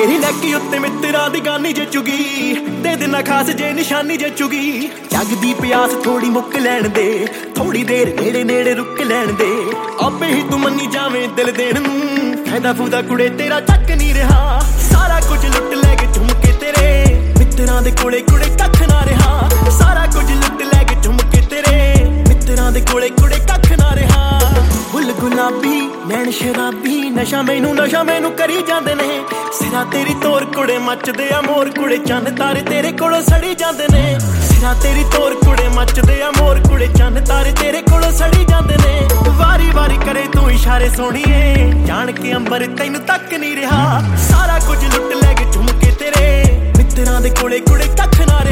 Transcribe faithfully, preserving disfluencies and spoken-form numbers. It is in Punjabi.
ਤੇਰੀ ਨੱਕੀ ਉੱਤੇ ਮਿੱਤਰਾਂ ਦੀ ਗਾਨੀ ਜਚੂਗੀ, ਦੇ ਦੇਣਾ ਖਾਸ ਜੇ ਨਿਸ਼ਾਨੀ ਜਚੂਗੀ। ਜੱਗ ਦੀ ਪਿਆਸ ਥੋੜੀ ਮੁੱਕ ਲੈਣ ਦੇ, ਥੋੜੀ ਦੇਰ ਨੇੜੇ ਨੇੜੇ ਰੁਕ ਲੈਣ ਦੇ। ਆਪੇ ਹੀ ਤੂੰ ਮੰਨੀ ਜਾਵੇਂ ਦਿਲ ਦੇਣ ਨੂੰ, ਫਾਇਦਾ ਫੂਦਾ ਕੁੜੇ ਤੇਰਾ ਚੱਕ ਨਹੀਂ ਰਿਹਾ। ਸਾਰਾ ਕੁਝ ਲੁੱਟ ਲੈ ਕੇ ਝੁੰਮ ਕੇ ਤੇਰੇ ਮਿੱਤਰਾਂ ਦੇ ਕੋਲੇ ਕੁੜੇ ਕੱਖ ਨਾ ਰਿਹਾ। ਸਾਰਾ ਕੁਝ ਲੁੱਟ ਲੈ ਕੇ ਝੁੰਮ ਕੇ ਤੇਰੇ ਮਿੱਤਰਾਂ ਦੇ ਕੋਲੇ ਕੁੜੇ ਕੱਖ ਨਾ ਰਿਹਾ। ਫੁੱਲ ਗੁਲਾਬੀ ਨੈਣ ਸ਼ਰਾਬੀ, ਨਸ਼ਾ ਮੈਨੂੰ ਨਸ਼ਾ ਮੈਨੂੰ ਕਰੀ ਜਾਂਦੇ ਨੇ। ਸਿਰਾ ਤੇਰੀ ਤੋਰ ਕੁੜੇ ਮੱਚਦੇ ਆ ਮੋਰ ਕੁੜੇ, ਚੰਨ ਤਾਰੇ ਤੇਰੇ ਕੋਲੋਂ ਸੜੀ ਜਾਂਦੇ ਨੇ। ਸਿਰਾ ਤੇਰੀ ਤੋਰ ਕੁੜੇ ਮੱਚਦੇ ਆ ਮੋਰ ਕੁੜੇ, ਚੰਨ ਤਾਰੇ ਤੇਰੇ ਕੋਲੋਂ ਸੜੀ ਜਾਂਦੇ ਨੇ। ਵਾਰੀ ਵਾਰੀ ਕਰੇ ਤੂੰ ਇਸ਼ਾਰੇ ਸੋਹਣੀਏ, ਜਾਣ ਕੇ ਅੰਬਰ ਤੈਨੂੰ ਤੱਕ ਨਹੀਂ ਰਿਹਾ। ਸਾਰਾ ਕੁਝ ਲੁੱਟ ਲੈ ਕੇ ਝੁੰਮ ਕੇ ਤੇਰੇ ਮਿੱਤਰਾਂ ਦੇ ਕੋਲੇ ਕੁੜੇ ਕੱਖ ਨਾ